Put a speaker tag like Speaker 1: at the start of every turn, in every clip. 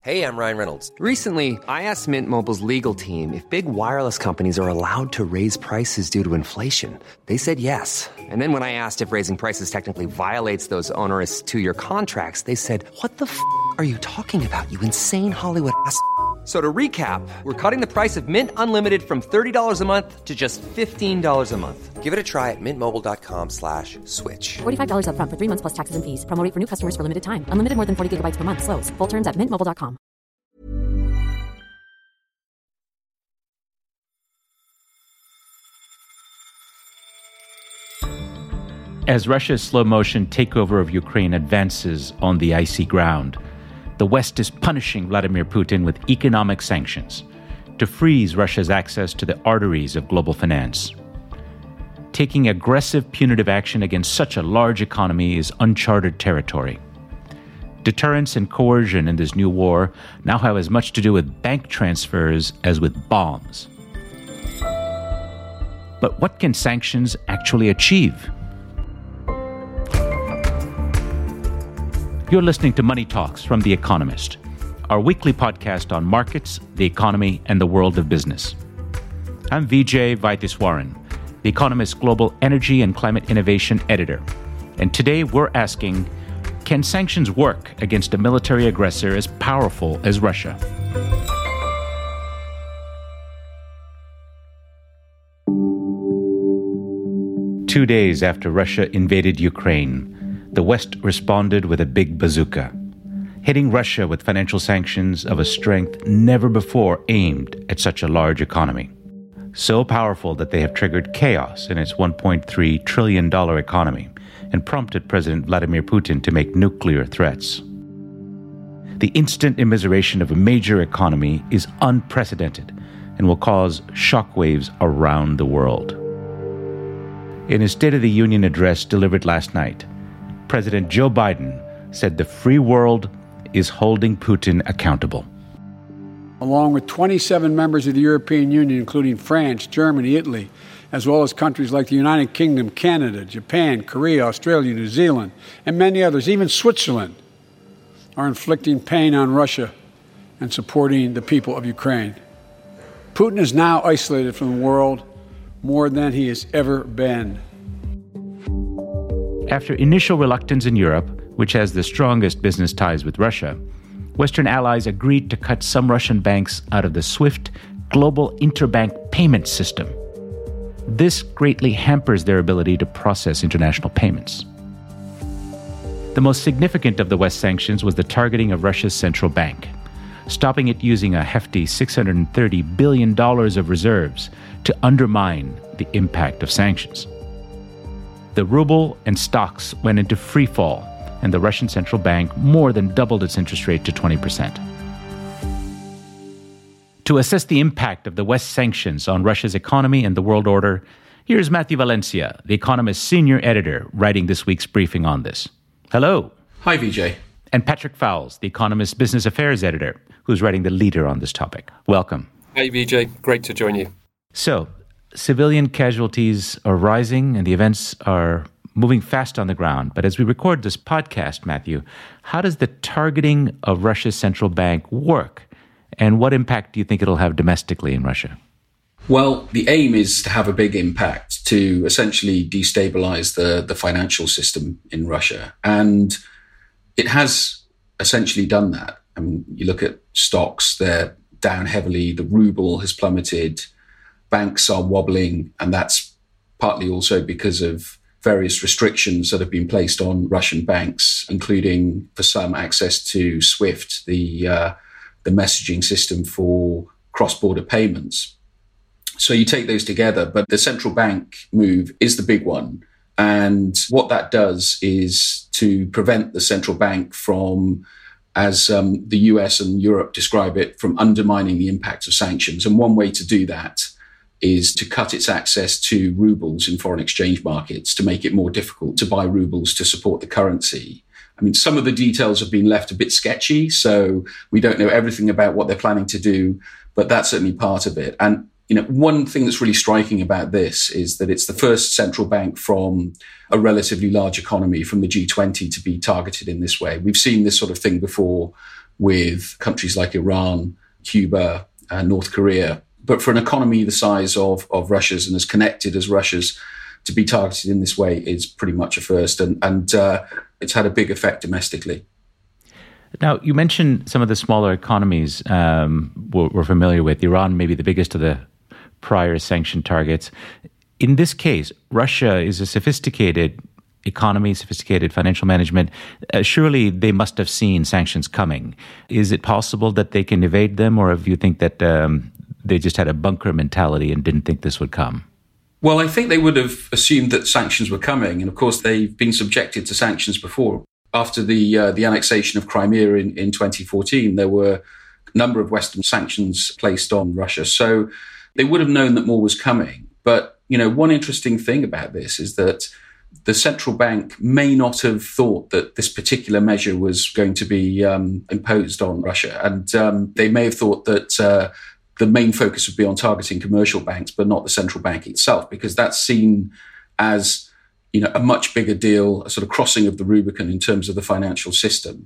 Speaker 1: Hey, I'm Ryan Reynolds.
Speaker 2: Recently, I asked Mint Mobile's legal team if big wireless companies are allowed to raise prices due to inflation. They said yes. And then when I asked if raising prices technically violates those onerous two-year contracts, they said, "What the f*** are you talking about, you insane Hollywood ass?" So to recap, we're cutting the price of Mint Unlimited from $30 a month to just $15 a month.
Speaker 1: Give it a try at mintmobile.com/switch.
Speaker 3: $45 up front for 3 months plus taxes and fees. Promo rate for new customers for limited time. Unlimited more than 40 gigabytes per month. Slows full terms at mintmobile.com.
Speaker 4: As Russia's slow-motion takeover of Ukraine advances on the icy ground, the West is punishing Vladimir Putin with economic sanctions to freeze Russia's access to the arteries of global finance. Taking aggressive punitive action against such a large economy is uncharted territory. Deterrence and coercion in this new war now have as much to do with bank transfers as with bombs. But what can sanctions actually achieve? You're listening to Money Talks from The Economist, our weekly podcast on markets, the economy, and the world of business. I'm Vijay Vaitiswaran, The Economist's global energy and climate innovation editor. And today we're asking, can sanctions work against a military aggressor as powerful as Russia? Two days after Russia invaded Ukraine, the West responded with a big bazooka, hitting Russia with financial sanctions of a strength never before aimed at such a large economy. So powerful that they have triggered chaos in its $1.3 trillion economy and prompted President Vladimir Putin to make nuclear threats. The instant immiseration of a major economy is unprecedented and will cause shockwaves around the world. In his State of the Union address delivered last night, President Joe Biden said the free world is holding Putin accountable.
Speaker 5: Along with 27 members of the European Union, including France, Germany, Italy, as well as countries like the United Kingdom, Canada, Japan, Korea, Australia, New Zealand, and many others, even Switzerland, are inflicting pain on Russia and supporting the people of Ukraine. Putin is now isolated from the world more than he has ever been.
Speaker 4: After initial reluctance in Europe, which has the strongest business ties with Russia, Western allies agreed to cut some Russian banks out of the SWIFT global interbank payment system. This greatly hampers their ability to process international payments. The most significant of the West sanctions was the targeting of Russia's central bank, stopping it using a hefty $630 billion of reserves to undermine the impact of sanctions. The ruble and stocks went into free fall, and the Russian central bank more than doubled its interest rate to 20%. To assess the impact of the West sanctions on Russia's economy and the world order, here's Matthew Valencia, The Economist's senior editor, writing this week's briefing on this. Hello.
Speaker 6: Hi, Vijay.
Speaker 4: And Patrick Fowles, The Economist's business affairs editor, who's writing the leader on this topic. Welcome.
Speaker 6: Hey, Vijay. Great to join you.
Speaker 4: So, civilian casualties are rising and the events are moving fast on the ground. But as we record this podcast, Matthew, how does the targeting of Russia's central bank work? And what impact do you think it'll have domestically in Russia?
Speaker 6: Well, the aim is to have a big impact to essentially destabilize the financial system in Russia. And it has essentially done that. I mean, you look at stocks, they're down heavily. The ruble has plummeted. Banks are wobbling. And that's partly also because of various restrictions that have been placed on Russian banks, including for some access to SWIFT, the messaging system for cross-border payments. So you take those together, but the central bank move is the big one. And what that does is to prevent the central bank from, as the US and Europe describe it, from undermining the impact of sanctions. And one way to do that is to cut its access to rubles in foreign exchange markets to make it more difficult to buy rubles to support the currency. I mean, some of the details have been left a bit sketchy, so we don't know everything about what they're planning to do, but that's certainly part of it. And, you know, one thing that's really striking about this is that it's the first central bank from a relatively large economy, from the G20, to be targeted in this way. We've seen this sort of thing before with countries like Iran, Cuba, North Korea. But for an economy the size of Russia's and as connected as Russia's, to be targeted in this way is pretty much a first. And it's had a big effect domestically.
Speaker 4: Now, you mentioned some of the smaller economies we're familiar with. Iran may be the biggest of the prior sanction targets. In this case, Russia is a sophisticated economy, sophisticated financial management. Surely they must have seen sanctions coming. Is it possible that they can evade them, or do you think that they just had a bunker mentality and didn't think this would come?
Speaker 6: Well, I think they would have assumed that sanctions were coming. And of course, they've been subjected to sanctions before. After the annexation of Crimea in 2014, there were a number of Western sanctions placed on Russia. So they would have known that more was coming. But, one interesting thing about this is that the central bank may not have thought that this particular measure was going to be imposed on Russia. And they may have thought that the main focus would be on targeting commercial banks, but not the central bank itself, because that's seen as, a much bigger deal, a sort of crossing of the Rubicon in terms of the financial system.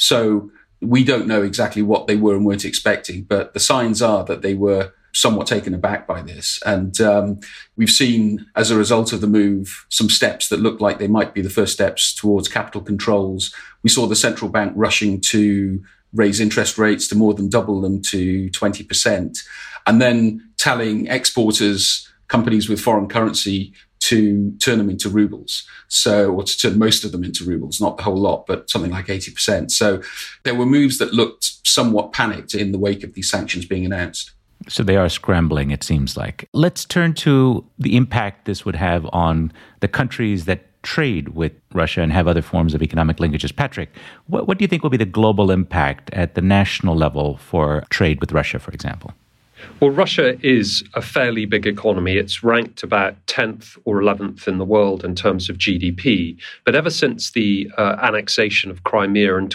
Speaker 6: So we don't know exactly what they were and weren't expecting, but the signs are that they were somewhat taken aback by this. And we've seen, as a result of the move, some steps that look like they might be the first steps towards capital controls. We saw the central bank rushing to raise interest rates to more than double them to 20%, and then telling exporters, companies with foreign currency, to turn them into rubles. Or to turn most of them into rubles, not the whole lot, but something like 80%. So there were moves that looked somewhat panicked in the wake of these sanctions being announced.
Speaker 4: So they are scrambling, it seems like. Let's turn to the impact this would have on the countries that trade with Russia and have other forms of economic linkages. Patrick, what do you think will be the global impact at the national level for trade with Russia, for example?
Speaker 7: Well, Russia is a fairly big economy. It's ranked about 10th or 11th in the world in terms of GDP. But ever since the annexation of Crimea in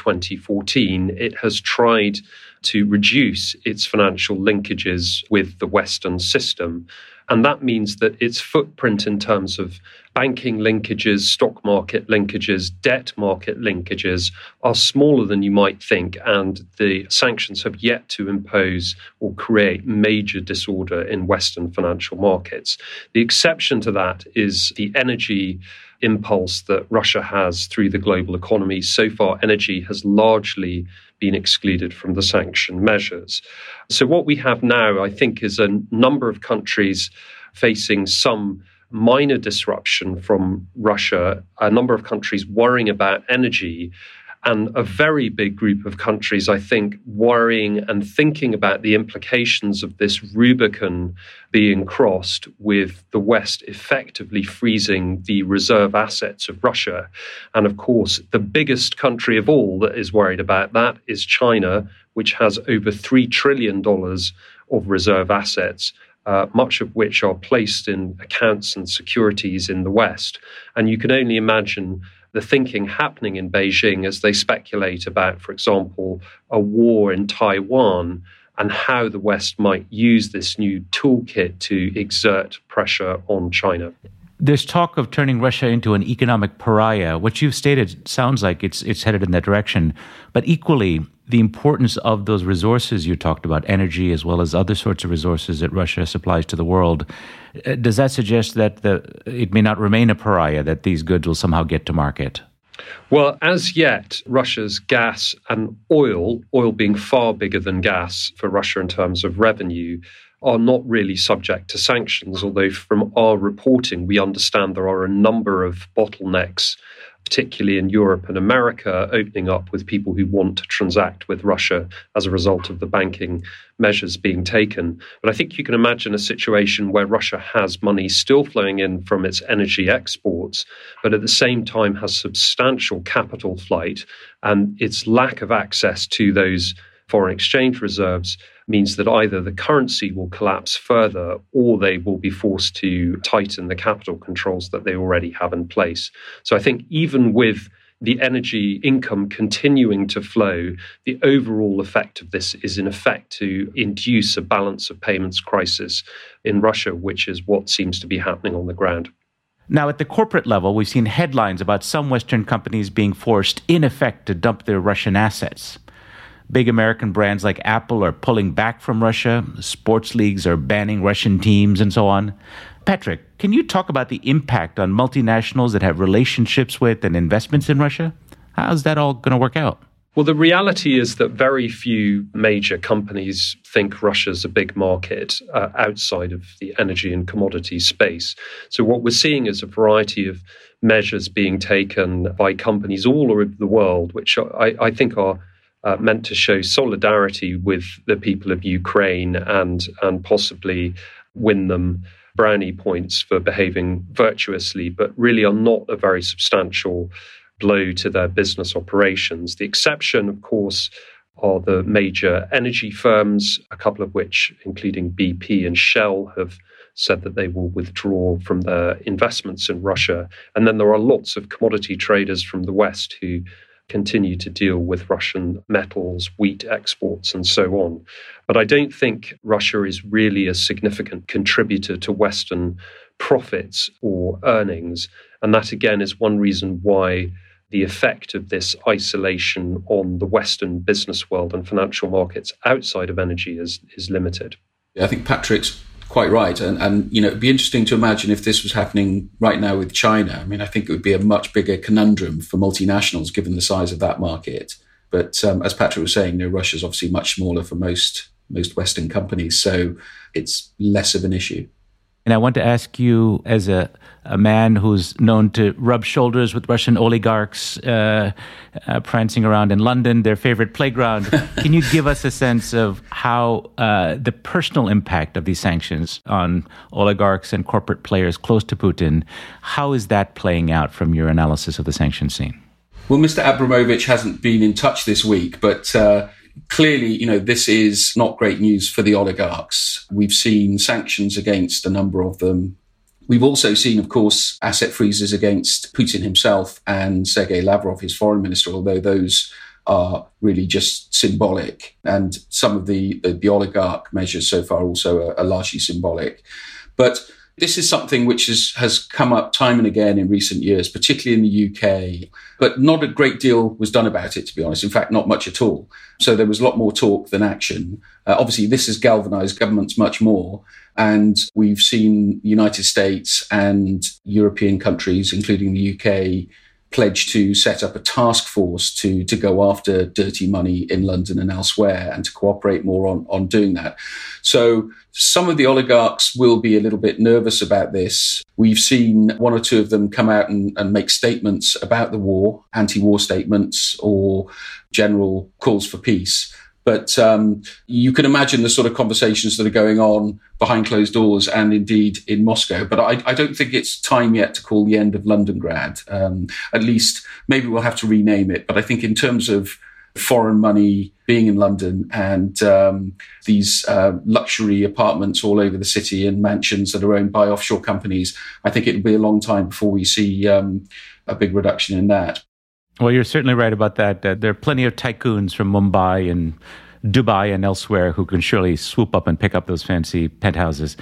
Speaker 7: 2014, it has tried to reduce its financial linkages with the Western system. And that means that its footprint in terms of banking linkages, stock market linkages, debt market linkages are smaller than you might think. And the sanctions have yet to impose or create major disorder in Western financial markets. The exception to that is the energy impulse that Russia has through the global economy. So far, energy has largely been excluded from the sanction measures. So what we have now, I think, is a number of countries facing some minor disruption from Russia, a number of countries worrying about energy, and a very big group of countries, I think, worrying and thinking about the implications of this Rubicon being crossed, with the West effectively freezing the reserve assets of Russia. And of course, the biggest country of all that is worried about that is China, which has over $3 trillion of reserve assets, much of which are placed in accounts and securities in the West. And you can only imagine the thinking happening in Beijing as they speculate about, for example, a war in Taiwan and how the West might use this new toolkit to exert pressure on China.
Speaker 4: There's talk of turning Russia into an economic pariah. What you've stated sounds like it's headed in that direction. But equally, the importance of those resources you talked about, energy as well as other sorts of resources that Russia supplies to the world, does that suggest that it may not remain a pariah, that these goods will somehow get to market?
Speaker 7: Well, as yet, Russia's gas and oil being far bigger than gas for Russia in terms of revenue, are not really subject to sanctions, although from our reporting, we understand there are a number of bottlenecks, particularly in Europe and America, opening up with people who want to transact with Russia as a result of the banking measures being taken. But I think you can imagine a situation where Russia has money still flowing in from its energy exports, but at the same time has substantial capital flight, and its lack of access to those foreign exchange reserves means that either the currency will collapse further or they will be forced to tighten the capital controls that they already have in place. So I think even with the energy income continuing to flow, the overall effect of this is in effect to induce a balance of payments crisis in Russia, which is what seems to be happening on the ground.
Speaker 4: Now, at the corporate level, we've seen headlines about some Western companies being forced, in effect, to dump their Russian assets. Big American brands like Apple are pulling back from Russia. Sports leagues are banning Russian teams and so on. Patrick, can you talk about the impact on multinationals that have relationships with and investments in Russia? How's that all going to work out?
Speaker 7: Well, the reality is that very few major companies think Russia's a big market outside of the energy and commodity space. So what we're seeing is a variety of measures being taken by companies all over the world, which I think are meant to show solidarity with the people of Ukraine and possibly win them brownie points for behaving virtuously, but really are not a very substantial blow to their business operations. The exception, of course, are the major energy firms, a couple of which, including BP and Shell, have said that they will withdraw from their investments in Russia. And then there are lots of commodity traders from the West who continue to deal with Russian metals, wheat exports, and so on. But I don't think Russia is really a significant contributor to Western profits or earnings. And that, again, is one reason why the effect of this isolation on the Western business world and financial markets outside of energy is limited.
Speaker 6: I think Patrick's quite right. And it'd be interesting to imagine if this was happening right now with China. I mean, I think it would be a much bigger conundrum for multinationals given the size of that market. But as Patrick was saying, Russia's obviously much smaller for most Western companies, so it's less of an issue.
Speaker 4: And I want to ask you, as a man who's known to rub shoulders with Russian oligarchs prancing around in London, their favorite playground, can you give us a sense of how the personal impact of these sanctions on oligarchs and corporate players close to Putin, how is that playing out from your analysis of the sanction scene?
Speaker 6: Well, Mr. Abramovich hasn't been in touch this week, but clearly, this is not great news for the oligarchs. We've seen sanctions against a number of them. We've also seen, of course, asset freezes against Putin himself and Sergei Lavrov, his foreign minister, although those are really just symbolic. And some of the oligarch measures so far also are largely symbolic. But this is something which has come up time and again in recent years, particularly in the UK, but not a great deal was done about it, to be honest. In fact, not much at all. So there was a lot more talk than action. Obviously, this has galvanized governments much more. And we've seen the United States and European countries, including the UK, pledge to set up a task force to go after dirty money in London and elsewhere and to cooperate more on doing that. So some of the oligarchs will be a little bit nervous about this. We've seen one or two of them come out and make statements about the war, anti-war statements or general calls for peace. But you can imagine the sort of conversations that are going on behind closed doors and indeed in Moscow. But I don't think it's time yet to call the end of Londongrad. At least maybe we'll have to rename it. But I think in terms of foreign money being in London and these luxury apartments all over the city and mansions that are owned by offshore companies, I think it'll be a long time before we see a big reduction in that.
Speaker 4: Well, you're certainly right about that. There are plenty of tycoons from Mumbai and Dubai and elsewhere who can surely swoop up and pick up those fancy penthouses.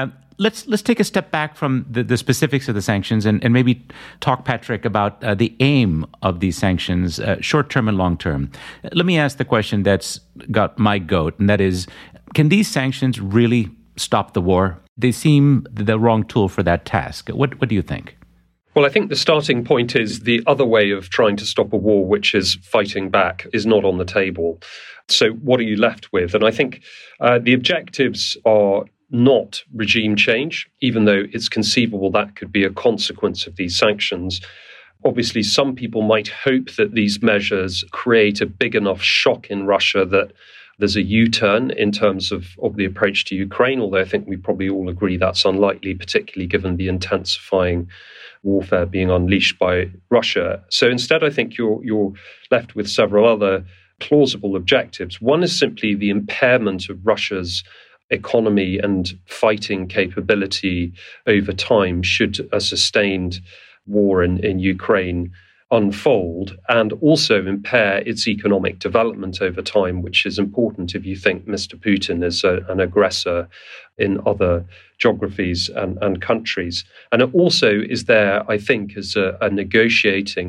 Speaker 4: Let's take a step back from the specifics of the sanctions and maybe talk, Patrick, about the aim of these sanctions, short-term and long-term. Let me ask the question that's got my goat, and that is, can these sanctions really stop the war? They seem the wrong tool for that task. What do you think?
Speaker 7: Well, I think the starting point is the other way of trying to stop a war, which is fighting back, is not on the table. So what are you left with? And I think the objectives are not regime change, even though it's conceivable that could be a consequence of these sanctions. Obviously, some people might hope that these measures create a big enough shock in Russia that there's a U-turn in terms of the approach to Ukraine, although I think we probably all agree that's unlikely, particularly given the intensifying warfare being unleashed by Russia. So instead, I think you're left with several other plausible objectives. One is simply the impairment of Russia's economy and fighting capability over time should a sustained war in Ukraine unfold, and also impair its economic development over time, which is important if you think Mr. Putin is an aggressor in other geographies and countries. And it also is there, I think, as a negotiating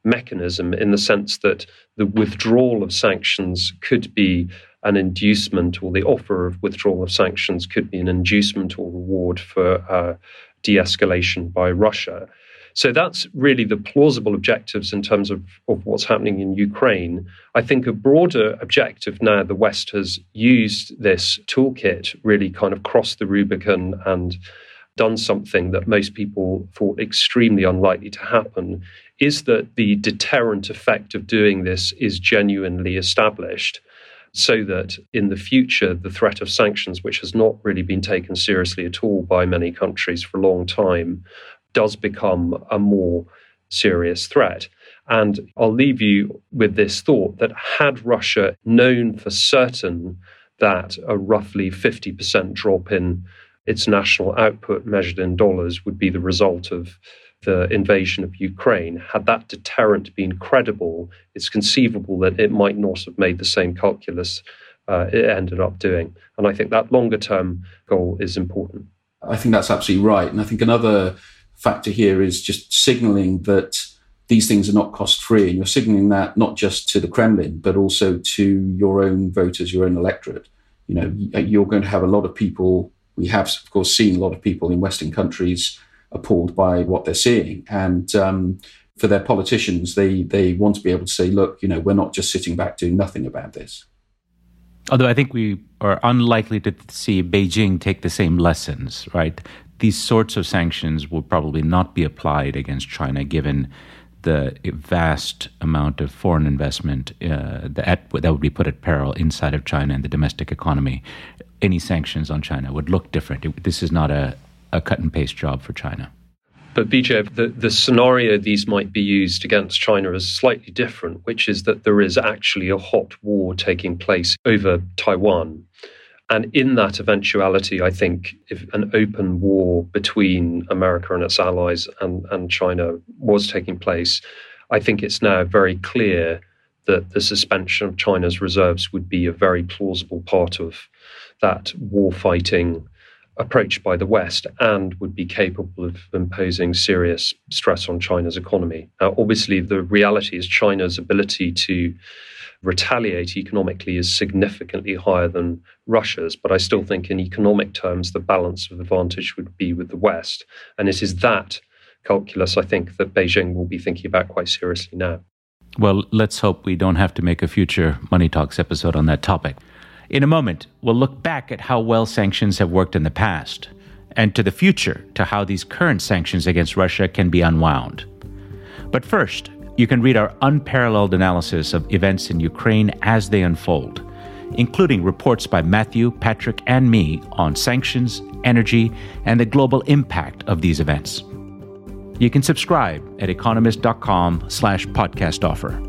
Speaker 7: mechanism in the sense that the withdrawal of sanctions could be an inducement, or the offer of withdrawal of sanctions could be an inducement or reward for de-escalation by Russia. So that's really the plausible objectives in terms of what's happening in Ukraine. I think a broader objective now, the West has used this toolkit, really kind of crossed the Rubicon and done something that most people thought extremely unlikely to happen, is that the deterrent effect of doing this is genuinely established, so that in the future, the threat of sanctions, which has not really been taken seriously at all by many countries for a long time, does become a more serious threat. And I'll leave you with this thought that had Russia known for certain that a roughly 50% drop in its national output measured in dollars would be the result of the invasion of Ukraine, had that deterrent been credible, it's conceivable that it might not have made the same calculus it ended up doing. And I think that longer-term goal is important.
Speaker 6: I think that's absolutely right. And I think another factor here is just signalling that these things are not cost-free. And you're signalling that not just to the Kremlin, but also to your own voters, your own electorate. You know, you're going to have a lot of people. We have, of course, seen a lot of people in Western countries appalled by what they're seeing. And for their politicians, they want to be able to say, look, you know, we're not just sitting back doing nothing about this.
Speaker 4: Although I think we are unlikely to see Beijing take the same lessons, right? These sorts of sanctions will probably not be applied against China, given the vast amount of foreign investment that would be put at peril inside of China and the domestic economy. Any sanctions on China would look different. This is not a cut and paste job for China.
Speaker 7: But Vijay, the scenario these might be used against China is slightly different, which is that there is actually a hot war taking place over Taiwan. And in that eventuality, I think if an open war between America and its allies and China was taking place, I think it's now very clear that the suspension of China's reserves would be a very plausible part of that war-fighting approach by the West and would be capable of imposing serious stress on China's economy. Now, obviously, the reality is China's ability to retaliate economically is significantly higher than Russia's, but I still think in economic terms, the balance of advantage would be with the West. And it is that calculus, I think, that Beijing will be thinking about quite seriously now.
Speaker 4: Well, let's hope we don't have to make a future Money Talks episode on that topic. In a moment, we'll look back at how well sanctions have worked in the past, and to the future, to how these current sanctions against Russia can be unwound. But first, you can read our unparalleled analysis of events in Ukraine as they unfold, including reports by Matthew, Patrick, and me on sanctions, energy, and the global impact of these events. You can subscribe at economist.com/podcast offer.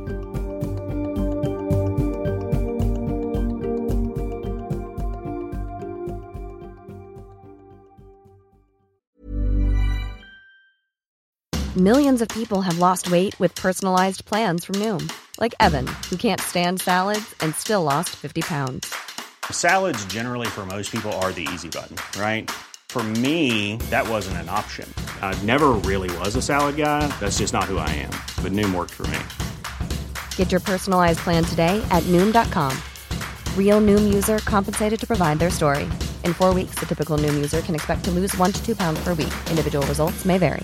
Speaker 8: Millions of people have lost weight with personalized plans from Noom. Like Evan, who can't stand salads and still lost 50 pounds.
Speaker 9: Salads generally for most people are the easy button, right? For me, that wasn't an option. I never really was a salad guy. That's just not who I am. But Noom worked for me.
Speaker 8: Get your personalized plan today at Noom.com. Real Noom user compensated to provide their story. In 4 weeks, the typical Noom user can expect to lose 1 to 2 pounds per week. Individual results may vary.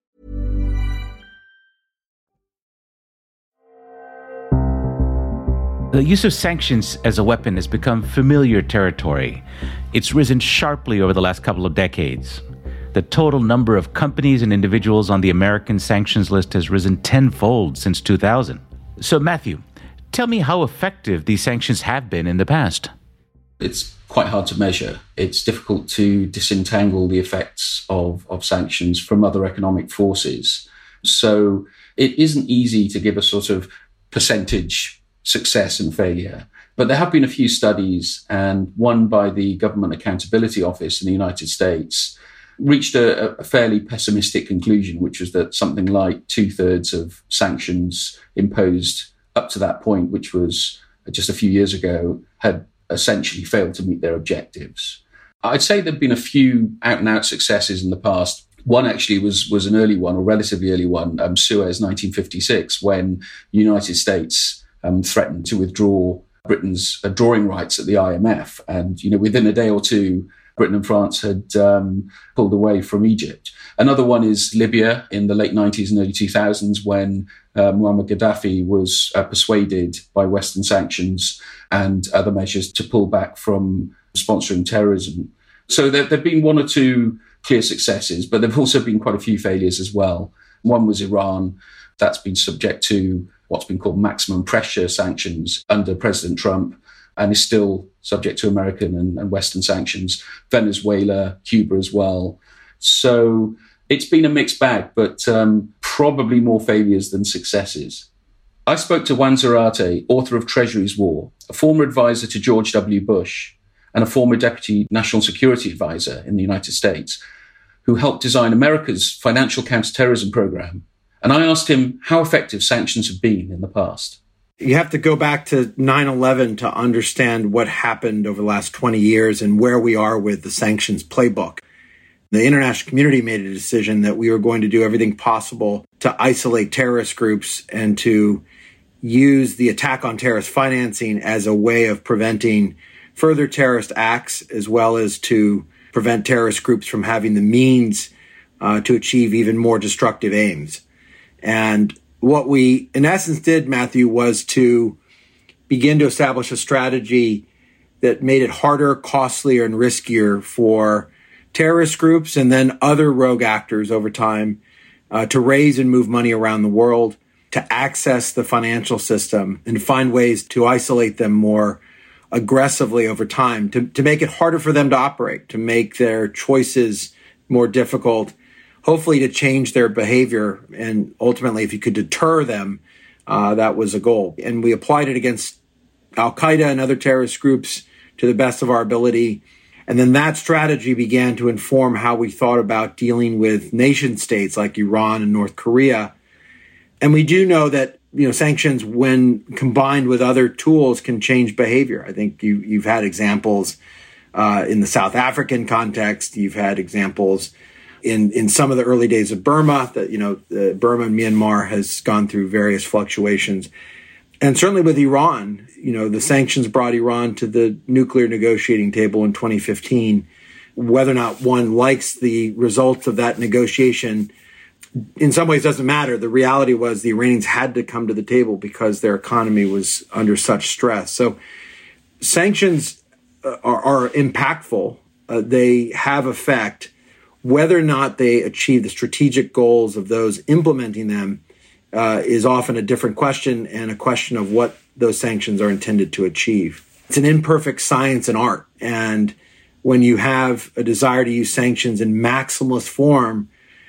Speaker 4: The use of sanctions as a weapon has become familiar territory. It's risen sharply over the last couple of decades. The total number of companies and individuals on the American sanctions list has risen tenfold since 2000. So, Matthew, tell me how effective these sanctions have been in the past.
Speaker 6: It's quite hard to measure. It's difficult to disentangle the effects of sanctions from other economic forces. So it isn't easy to give a sort of percentage success and failure. But there have been a few studies, and one by the Government Accountability Office in the United States reached a fairly pessimistic conclusion, which was that something like 2/3 of sanctions imposed up to that point, which was just a few years ago, had essentially failed to meet their objectives. I'd say there've been a few out-and-out successes in the past. One actually was an early one, or relatively early one, Suez 1956, when the United States threatened to withdraw Britain's drawing rights at the IMF. And, within a day or two, Britain and France had pulled away from Egypt. Another one is Libya in the late 90s and early 2000s, when Muammar Gaddafi was persuaded by Western sanctions and other measures to pull back from sponsoring terrorism. So there have been one or two clear successes, but there have also been quite a few failures as well. One was Iran. That's been subject to what's been called maximum pressure sanctions under President Trump and is still subject to American and Western sanctions. Venezuela, Cuba as well. So it's been a mixed bag, but probably more failures than successes. I spoke to Juan Zarate, author of Treasury's War, a former advisor to George W. Bush and a former deputy national security advisor in the United States, who helped design America's financial counterterrorism program. And I asked him how effective sanctions have been in the past.
Speaker 10: You have to go back to 9/11 to understand what happened over the last 20 years and where we are with the sanctions playbook. The international community made a decision that we were going to do everything possible to isolate terrorist groups and to use the attack on terrorist financing as a way of preventing further terrorist acts, as well as to prevent terrorist groups from having the means to achieve even more destructive aims. And what we, in essence, did, Matthew, was to begin to establish a strategy that made it harder, costlier, and riskier for terrorist groups and then other rogue actors over time to raise and move money around the world, to access the financial system and find ways to isolate them more aggressively over time, to make it harder for them to operate, to make their choices more difficult, hopefully to change their behavior. And ultimately, if you could deter them, that was a goal. And we applied it against Al-Qaeda and other terrorist groups to the best of our ability. And then that strategy began to inform how we thought about dealing with nation states like Iran and North Korea. And we do know that sanctions, when combined with other tools, can change behavior. I think you've had examples in the South African context. You've had examples in some of the early days of Burma. That Burma and Myanmar has gone through various fluctuations, and certainly with Iran, the sanctions brought Iran to the nuclear negotiating table in 2015. Whether or not one likes the results of that negotiation, in some ways doesn't matter. The reality was the Iranians had to come to the table because their economy was under such stress. So sanctions are impactful. They have effect. Whether or not they achieve the strategic goals of those implementing them is often a different question, and a question of what those sanctions are intended to achieve. It's an imperfect science and art. And when you have a desire to use sanctions in maximalist form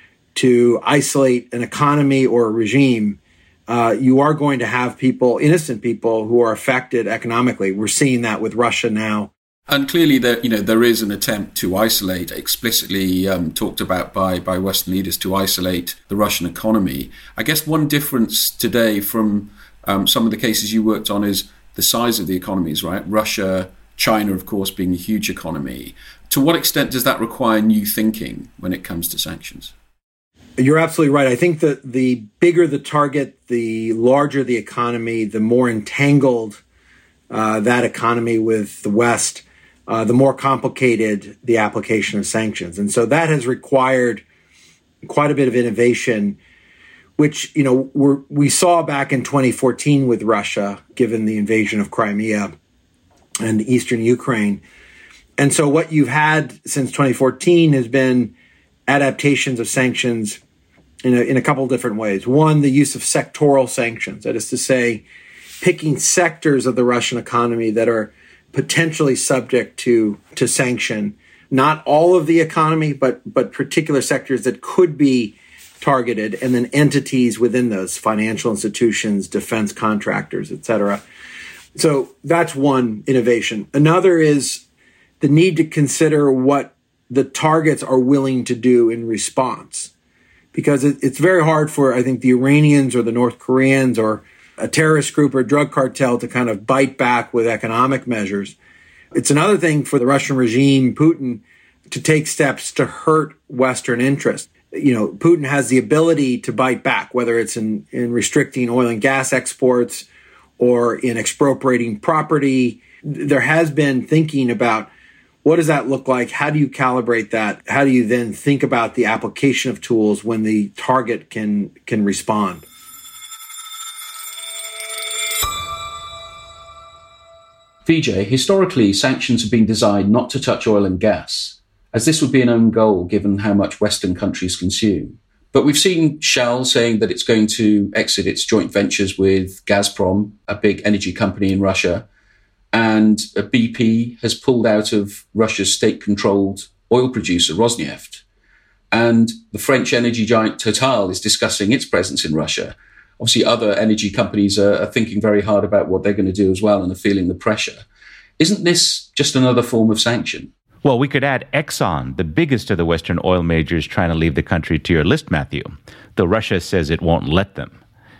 Speaker 10: to isolate an economy or a regime, you are going to have people, innocent people, who are affected economically. We're seeing that with Russia now.
Speaker 6: And clearly, there is an attempt to isolate, explicitly talked about by Western leaders, to isolate the Russian economy. I guess one difference today from some of the cases you worked on is the size of the economies, right? Russia, China, of course, being a huge economy. To what extent does that require new thinking when it comes to sanctions?
Speaker 10: You're absolutely right. I think that the bigger the target, the larger the economy, the more entangled that economy with the West, the more complicated the application of sanctions. And so that has required quite a bit of innovation, which, we saw back in 2014 with Russia, given the invasion of Crimea and eastern Ukraine. And so what you've had since 2014 has been adaptations of sanctions in a couple of different ways. One, the use of sectoral sanctions. That is to say, picking sectors of the Russian economy that are potentially subject to sanction. Not all of the economy, but particular sectors that could be targeted, and then entities within those, financial institutions, defense contractors, et cetera. So that's one innovation. Another is the need to consider what the targets are willing to do in response. Because it's very hard for, I think, the Iranians or the North Koreans or a terrorist group or drug cartel to kind of bite back with economic measures. It's another thing for the Russian regime, Putin, to take steps to hurt Western interests. Putin has the ability to bite back, whether it's in restricting oil and gas exports or in expropriating property. There has been thinking about what does that look like? How do you calibrate that? How do you then think about the application of tools when the target can respond?
Speaker 6: Vijay, historically, sanctions have been designed not to touch oil and gas, as this would be an own goal given how much Western countries consume. But we've seen Shell saying that it's going to exit its joint ventures with Gazprom, a big energy company in Russia, and BP has pulled out of Russia's state-controlled oil producer, Rosneft. And the French energy giant Total is discussing its presence in Russia. Obviously, other energy companies are thinking very hard about what they're going to do as well and are feeling the pressure. Isn't this just another form of sanction?
Speaker 4: Well, we could add Exxon, the biggest of the Western oil majors, trying to leave the country to your list, Matthew, though Russia says it won't let them.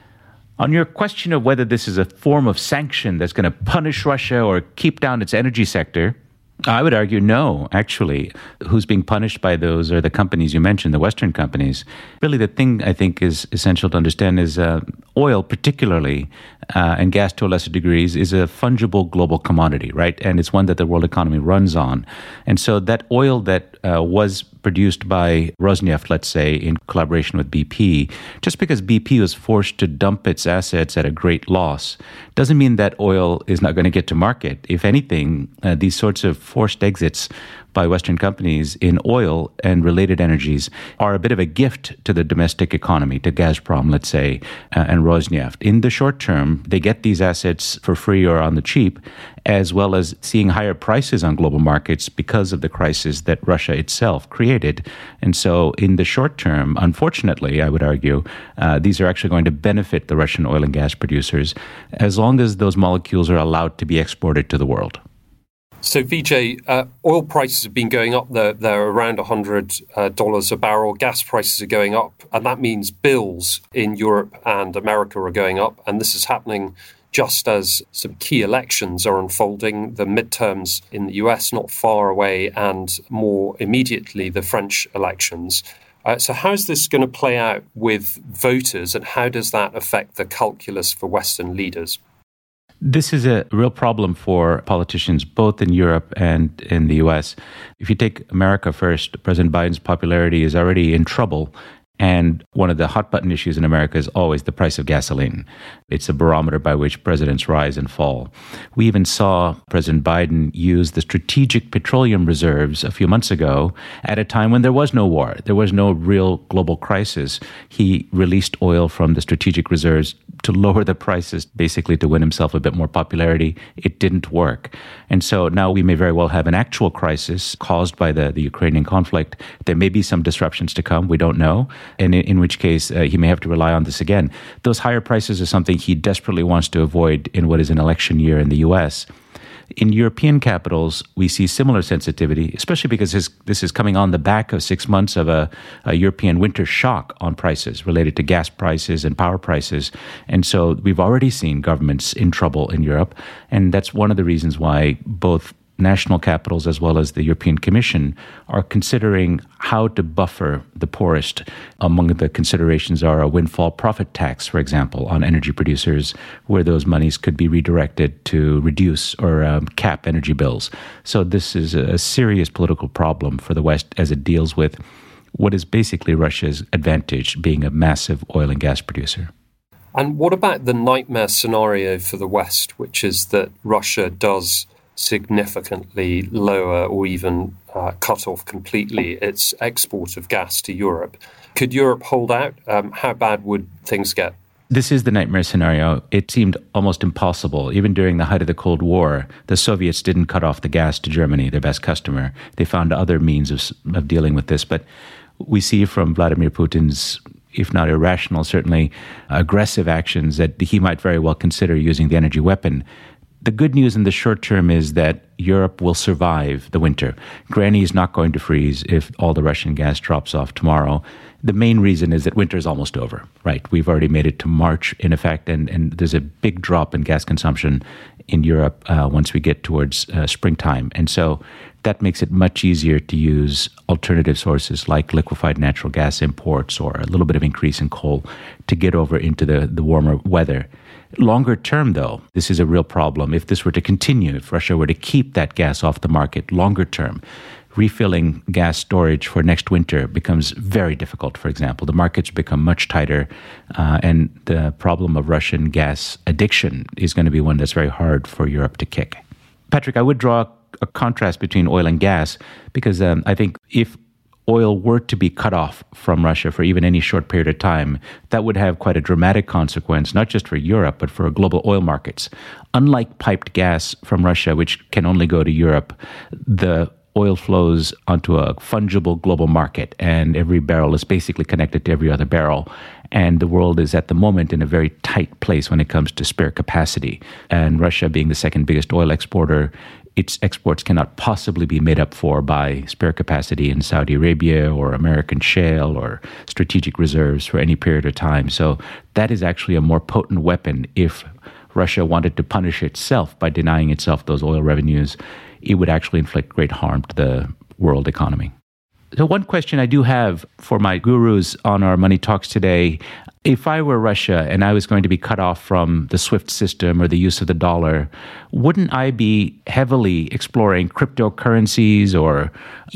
Speaker 4: On your question of whether this is a form of sanction that's going to punish Russia or keep down its energy sector, I would argue no, actually. Who's being punished by those are the companies you mentioned, the Western companies. Really, the thing I think is essential to understand is oil particularly, and gas to a lesser degree, is a fungible global commodity, right? And it's one that the world economy runs on. And so that oil that was produced by Rosneft, let's say, in collaboration with BP, just because BP was forced to dump its assets at a great loss, doesn't mean that oil is not going to get to market. If anything, these sorts of forced exits by Western companies in oil and related energies are a bit of a gift to the domestic economy, to Gazprom, let's say, and Rosneft. In the short term, they get these assets for free or on the cheap, as well as seeing higher prices on global markets because of the crisis that Russia itself created. And so in the short term, unfortunately, I would argue, these are actually going to benefit the Russian oil and gas producers as long as those molecules are allowed to be exported to the world.
Speaker 7: So, Vijay, oil prices have been going up. They're around $100 a barrel. Gas prices are going up, and that means bills in Europe and America are going up. And this is happening just as some key elections are unfolding, the midterms in the US not far away, and more immediately the French elections. So how's this going to play out with voters, and how does that affect the calculus for Western leaders?
Speaker 4: This is a real problem for politicians, both in Europe and in the US. If you take America first, President Biden's popularity is already in trouble. And one of the hot-button issues in America is always the price of gasoline. It's a barometer by which presidents rise and fall. We even saw President Biden use the strategic petroleum reserves a few months ago at a time when there was no war. There was no real global crisis. He released oil from the strategic reserves to lower the prices, basically to win himself a bit more popularity. It didn't work. And so now we may very well have an actual crisis caused by the Ukrainian conflict. There may be some disruptions to come. We don't know. And in which case he may have to rely on this again. Those higher prices are something he desperately wants to avoid in what is an election year in the U.S. In European capitals, we see similar sensitivity, especially because this is coming on the back of 6 months of a European winter shock on prices related to gas prices and power prices. And so we've already seen governments in trouble in Europe. And that's one of the reasons why both national capitals as well as the European Commission are considering how to buffer the poorest. Among the considerations are a windfall profit tax, for example, on energy producers, where those monies could be redirected to reduce or cap energy bills. So this is a serious political problem for the West as it deals with what is basically Russia's advantage, being a massive oil and gas producer.
Speaker 7: And what about the nightmare scenario for the West, which is that Russia does significantly lower or even cut off completely its export of gas to Europe? Could Europe hold out? How bad would things get?
Speaker 4: This is the nightmare scenario. It seemed almost impossible. Even during the height of the Cold War, the Soviets didn't cut off the gas to Germany, their best customer. They found other means of dealing with this. But we see from Vladimir Putin's, if not irrational, certainly aggressive actions, that he might very well consider using the energy weapon. The good news in the short term is that Europe will survive the winter. Granny is not going to freeze if all the Russian gas drops off tomorrow. The main reason is that winter is almost over, right? We've already made it to March, in effect, and there's a big drop in gas consumption in Europe once we get towards springtime. And so that makes it much easier to use alternative sources like liquefied natural gas imports or a little bit of increase in coal to get over into the warmer weather. Longer term, though, this is a real problem. If this were to continue, if Russia were to keep that gas off the market longer term, refilling gas storage for next winter becomes very difficult, for example. The markets become much tighter, and the problem of Russian gas addiction is going to be one that's very hard for Europe to kick. Patrick, I would draw a contrast between oil and gas because I think if oil were to be cut off from Russia for even any short period of time, that would have quite a dramatic consequence, not just for Europe, but for global oil markets. Unlike piped gas from Russia, which can only go to Europe, the oil flows onto a fungible global market, and every barrel is basically connected to every other barrel. And the world is at the moment in a very tight place when it comes to spare capacity. And Russia, being the second biggest oil exporter, its exports cannot possibly be made up for by spare capacity in Saudi Arabia or American shale or strategic reserves for any period of time. So that is actually a more potent weapon. If Russia wanted to punish itself by denying itself those oil revenues, it would actually inflict great harm to the world economy. So one question I do have for my gurus on our Money Talks today: if I were Russia and I was going to be cut off from the SWIFT system or the use of the dollar, wouldn't I be heavily exploring cryptocurrencies or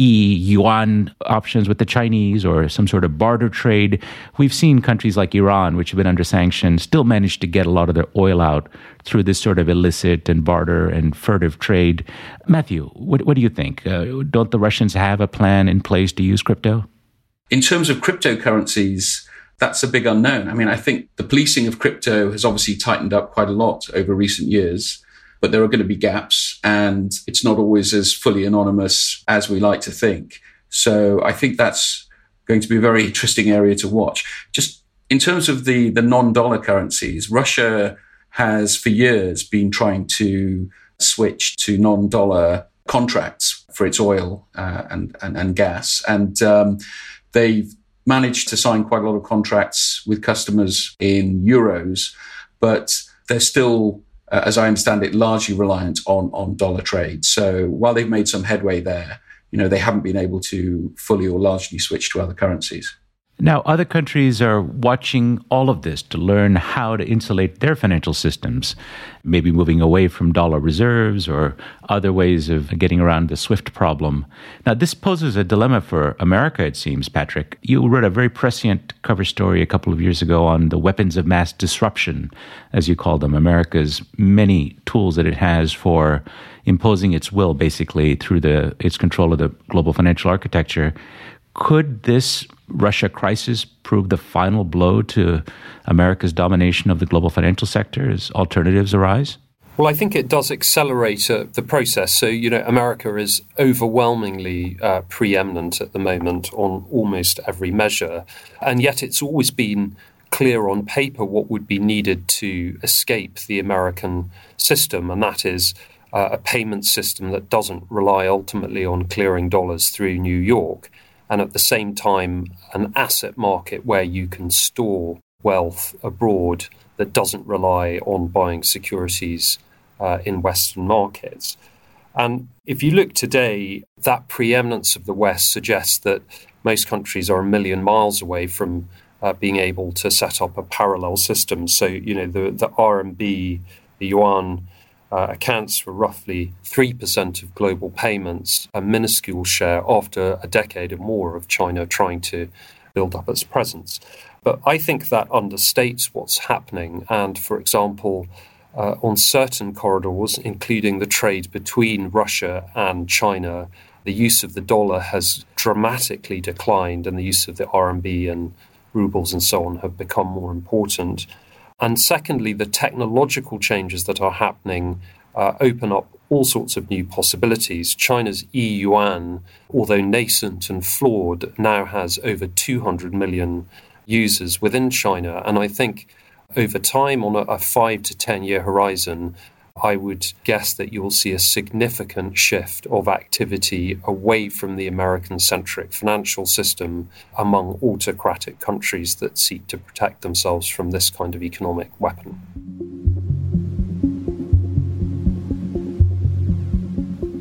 Speaker 4: e-yuan options with the Chinese or some sort of barter trade? We've seen countries like Iran, which have been under sanctions, still manage to get a lot of their oil out through this sort of illicit and barter and furtive trade. Matthew, what do you think? Don't the Russians have a plan in place to use crypto?
Speaker 6: In terms of cryptocurrencies, that's a big unknown. I mean, I think the policing of crypto has obviously tightened up quite a lot over recent years, but there are going to be gaps, and it's not always as fully anonymous as we like to think. So I think that's going to be a very interesting area to watch. Just in terms of the non-dollar currencies, Russia has for years been trying to switch to non-dollar contracts for its oil and gas. And they've managed to sign quite a lot of contracts with customers in euros, but they're still, as I understand it, largely reliant on dollar trade. So while they've made some headway there, they haven't been able to fully or largely switch to other currencies.
Speaker 4: Now, other countries are watching all of this to learn how to insulate their financial systems, maybe moving away from dollar reserves or other ways of getting around the SWIFT problem. Now, this poses a dilemma for America, it seems, Patrick. You wrote a very prescient cover story a couple of years ago on the weapons of mass disruption, as you call them, America's many tools that it has for imposing its will, basically, through its control of the global financial architecture. Could this Russia crisis prove the final blow to America's domination of the global financial sector as alternatives arise?
Speaker 7: Well, I think it does accelerate the process. So, America is overwhelmingly preeminent at the moment on almost every measure. And yet it's always been clear on paper what would be needed to escape the American system. And that is a payment system that doesn't rely ultimately on clearing dollars through New York. And at the same time, an asset market where you can store wealth abroad that doesn't rely on buying securities in Western markets. And if you look today, that preeminence of the West suggests that most countries are a million miles away from being able to set up a parallel system. So, the RMB, the yuan, accounts for roughly 3% of global payments, a minuscule share after a decade or more of China trying to build up its presence. But I think that understates what's happening. And, for example, on certain corridors, including the trade between Russia and China, the use of the dollar has dramatically declined, and the use of the RMB and rubles and so on have become more important. And secondly, the technological changes that are happening open up all sorts of new possibilities. China's e-yuan, although nascent and flawed, now has over 200 million users within China. And I think over time, on a 5 to 10 year horizon, I would guess that you will see a significant shift of activity away from the American-centric financial system among autocratic countries that seek to protect themselves from this kind of economic weapon.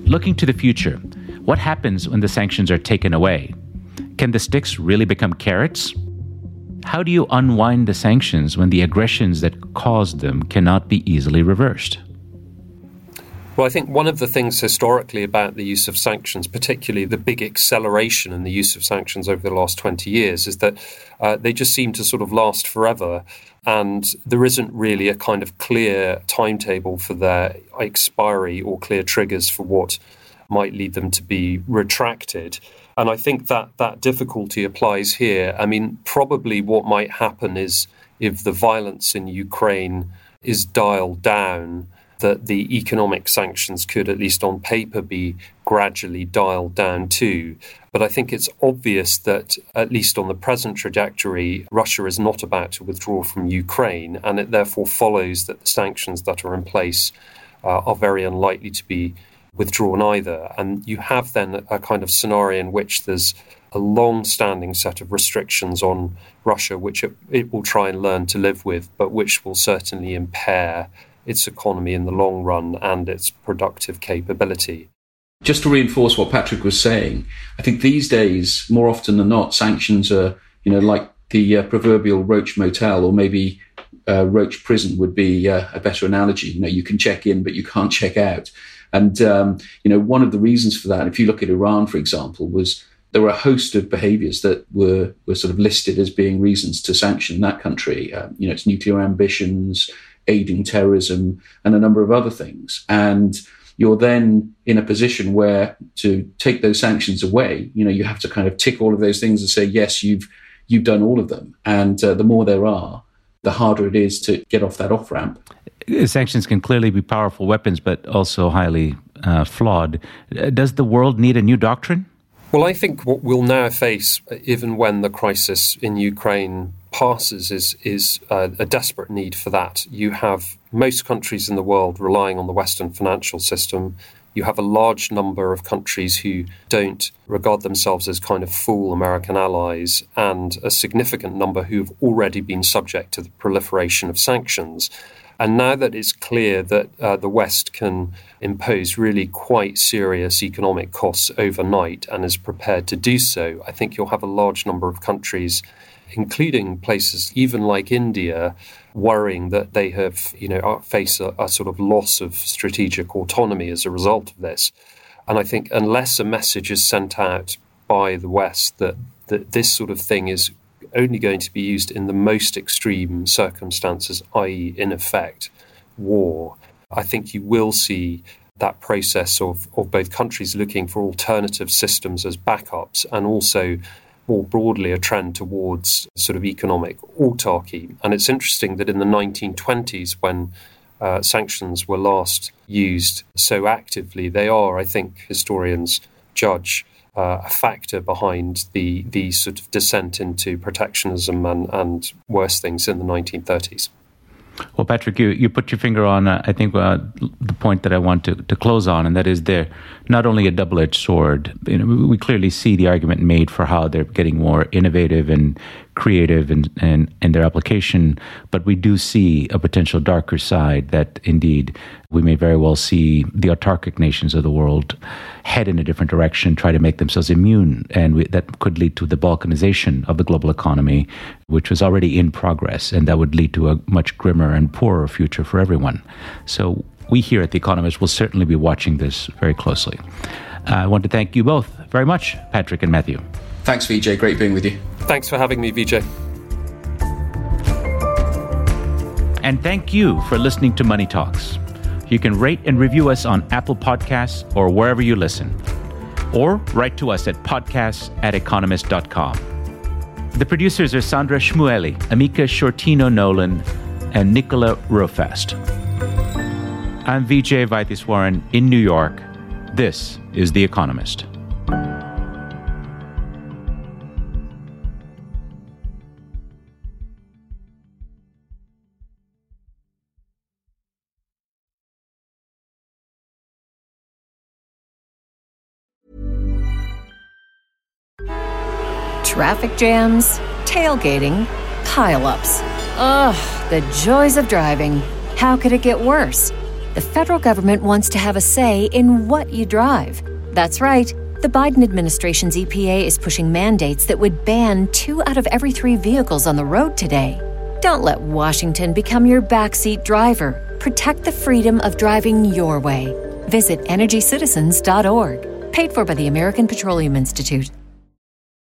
Speaker 4: Looking to the future, what happens when the sanctions are taken away? Can the sticks really become carrots? How do you unwind the sanctions when the aggressions that caused them cannot be easily reversed?
Speaker 7: Well, I think one of the things historically about the use of sanctions, particularly the big acceleration in the use of sanctions over the last 20 years, is that they just seem to sort of last forever. And there isn't really a kind of clear timetable for their expiry or clear triggers for what might lead them to be retracted. And I think that difficulty applies here. I mean, probably what might happen is if the violence in Ukraine is dialed down, that the economic sanctions could, at least on paper, be gradually dialed down too. But I think it's obvious that, at least on the present trajectory, Russia is not about to withdraw from Ukraine, and it therefore follows that the sanctions that are in place are very unlikely to be withdrawn either. And you have then a kind of scenario in which there's a long-standing set of restrictions on Russia, which it will try and learn to live with, but which will certainly impair its economy in the long run and its productive capability.
Speaker 6: Just to reinforce what Patrick was saying, I think these days, more often than not, sanctions are, like the proverbial Roach Motel, or maybe Roach Prison would be a better analogy. You can check in, but you can't check out. And, one of the reasons for that, if you look at Iran, for example, was there were a host of behaviors that were sort of listed as being reasons to sanction that country. Its nuclear ambitions, aiding terrorism, and a number of other things. And you're then in a position where to take those sanctions away, you have to kind of tick all of those things and say, yes, you've done all of them. And the more there are, the harder it is to get off that off-ramp.
Speaker 4: Sanctions can clearly be powerful weapons, but also highly flawed. Does the world need a new doctrine?
Speaker 7: Well, I think what we'll now face, even when the crisis in Ukraine passes, is a desperate need for that. You have most countries in the world relying on the Western financial system. You have a large number of countries who don't regard themselves as kind of full American allies, and a significant number who've already been subject to the proliferation of sanctions. And now that it's clear that the West can impose really quite serious economic costs overnight and is prepared to do so, I think you'll have a large number of countries, including places even like India, worrying that they have, face a sort of loss of strategic autonomy as a result of this. And I think unless a message is sent out by the West that this sort of thing is only going to be used in the most extreme circumstances, i.e., in effect, war, I think you will see that process of both countries looking for alternative systems as backups, and also more broadly a trend towards sort of economic autarky. And it's interesting that in the 1920s, when sanctions were last used so actively, they are, I think, historians judge, a factor behind the sort of descent into protectionism and worse things in the 1930s.
Speaker 4: Well, Patrick, you put your finger on, I think, the point that I want to close on, and that is they're not only a double-edged sword. We clearly see the argument made for how they're getting more innovative and creative in their application, but we do see a potential darker side that, indeed, we may very well see the autarkic nations of the world head in a different direction, try to make themselves immune, and that could lead to the balkanization of the global economy, which was already in progress, and that would lead to a much grimmer and poorer future for everyone. So we here at The Economist will certainly be watching this very closely. I want to thank you both very much, Patrick and Matthew.
Speaker 6: Thanks, Vijay. Great being with you.
Speaker 7: Thanks for having me, Vijay.
Speaker 4: And thank you for listening to Money Talks. You can rate and review us on Apple Podcasts or wherever you listen. Or write to us at podcasts@economist.com. The producers are Sandra Shmueli, Amika Shortino-Nolan, and Nicola Rofast. I'm Vijay Vaitiswaran in New York. This is The Economist.
Speaker 11: Traffic jams, tailgating, pile-ups. Ugh, the joys of driving. How could it get worse? the federal government wants to have a say in what you drive. That's right. The Biden administration's EPA is pushing mandates that would ban 2 out of every 3 vehicles on the road today. Don't let Washington become your backseat driver. Protect the freedom of driving your way. Visit EnergyCitizens.org. Paid for by the American Petroleum Institute.